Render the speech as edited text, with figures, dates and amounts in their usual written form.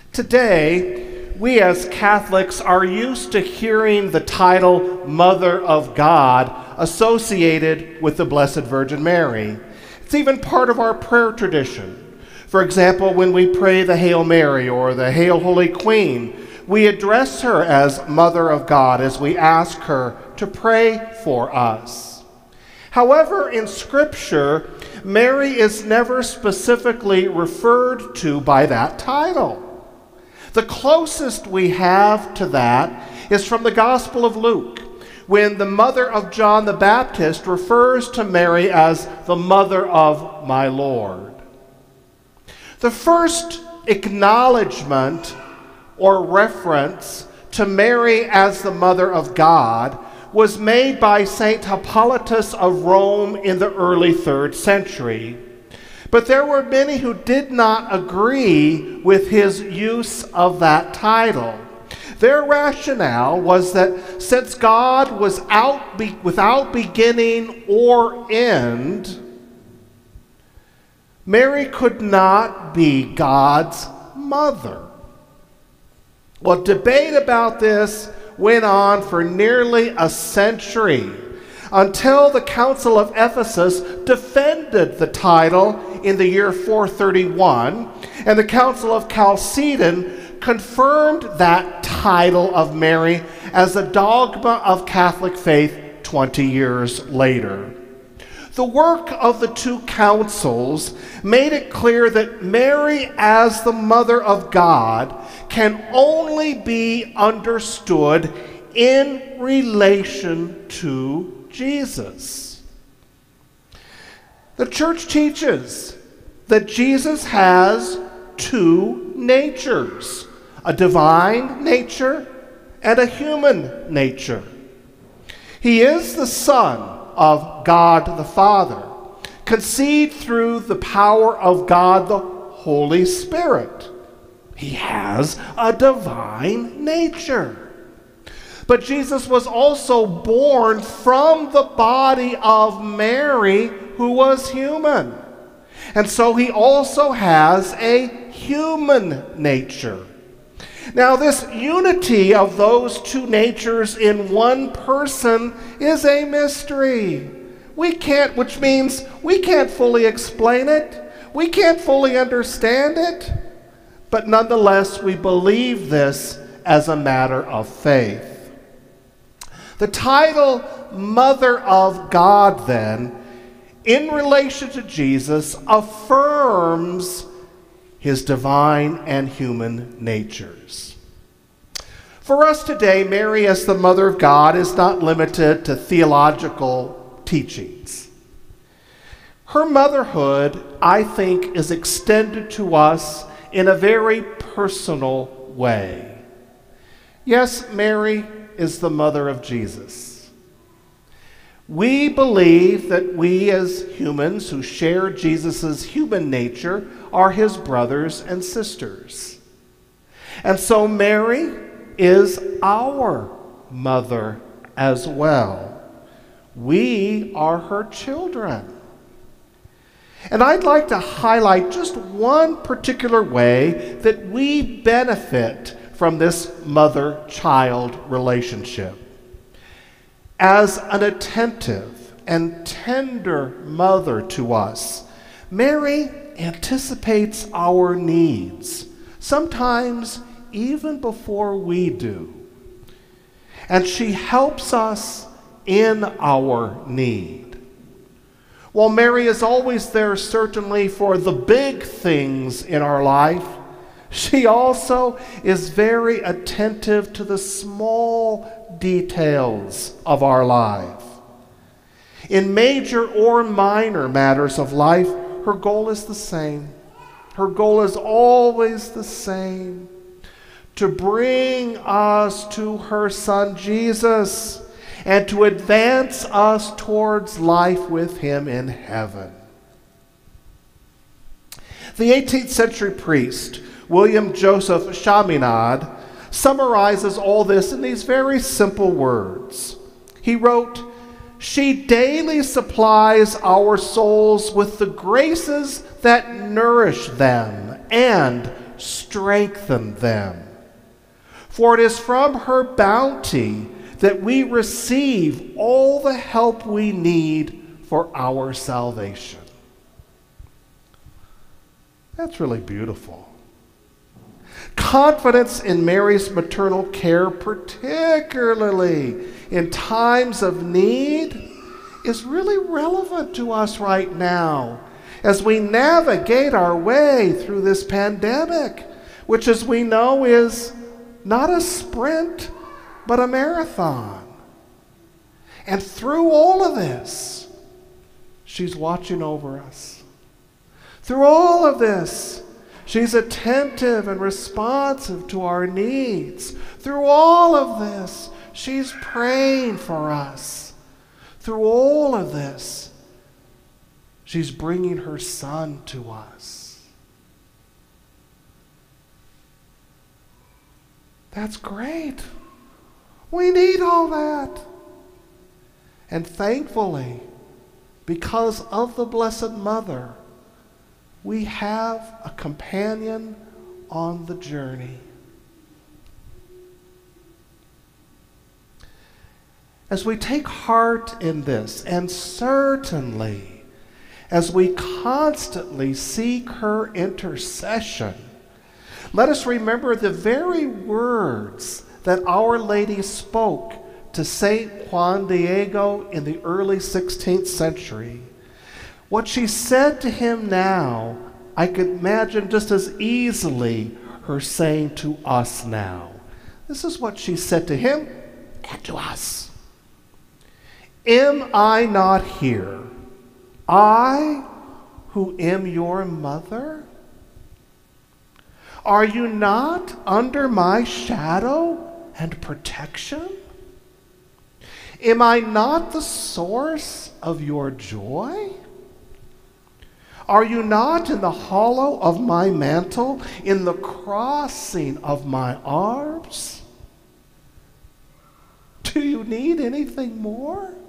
Today, we as Catholics are used to hearing the title Mother of God associated with the Blessed Virgin Mary. It's even part of our prayer tradition. For example, when we pray the Hail Mary or the Hail Holy Queen, we address her as Mother of God as we ask her to pray for us. However, in Scripture, Mary is never specifically referred to by that title. The closest we have to that is from the Gospel of Luke, when the mother of John the Baptist refers to Mary as the mother of my Lord. The first acknowledgement or reference to Mary as the mother of God was made by Saint Hippolytus of Rome in the early 3rd century. But there were many who did not agree with his use of that title. Their rationale was that since God was without beginning or end, Mary could not be God's mother. Well, debate about this went on for nearly a century until the Council of Ephesus defended the title in the year 431, and the Council of Chalcedon confirmed that title of Mary as a dogma of Catholic faith 20 years later. The work of the two councils made it clear that Mary as the Mother of God can only be understood in relation to Jesus. The Church teaches that Jesus has two natures, a divine nature and a human nature. He is the Son of God the Father, conceived through the power of God the Holy Spirit. He has a divine nature. But Jesus was also born from the body of Mary, who was human. And so he also has a human nature. Now, this unity of those two natures in one person is a mystery. Which means we can't fully explain it. We can't fully understand it. But nonetheless, we believe this as a matter of faith. The title Mother of God, then, in relation to Jesus, affirms his divine and human natures. For us today, Mary as the Mother of God is not limited to theological teachings. Her motherhood, I think, is extended to us in a very personal way. Yes, Mary is the mother of Jesus. We believe that we as humans who share Jesus' human nature are his brothers and sisters. And so Mary is our mother as well. We are her children. And I'd like to highlight just one particular way that we benefit from this mother-child relationship. As an attentive and tender mother to us, Mary anticipates our needs, sometimes even before we do. And she helps us in our need. While Mary is always there certainly for the big things in our life, she also is very attentive to the small details of our life. In major or minor matters of life, her goal is the same. Her goal is always the same: to bring us to her Son Jesus and to advance us towards life with him in heaven. The 18th century priest, William Joseph Chaminade, summarizes all this in these very simple words. He wrote, "She daily supplies our souls with the graces that nourish them and strengthen them. For it is from her bounty that we receive all the help we need for our salvation. That's really beautiful. Confidence in Mary's maternal care, particularly in times of need, is really relevant to us right now as we navigate our way through this pandemic, which, as we know, is not a sprint, but a marathon. And through all of this, she's watching over us. Through all of this, she's attentive and responsive to our needs. Through all of this, she's praying for us. Through all of this, she's bringing her son to us. That's great. We need all that. And thankfully, because of the Blessed Mother, we have a companion on the journey. As we take heart in this, and certainly as we constantly seek her intercession, let us remember the very words that Our Lady spoke to St. Juan Diego in the early 16th century. What she said to him now, I could imagine just as easily her saying to us now. This is what she said to him and to us. Am I not here, I who am your mother? Are you not under my shadow and protection? Am I not the source of your joy? Are you not in the hollow of my mantle, in the crossing of my arms? Do you need anything more?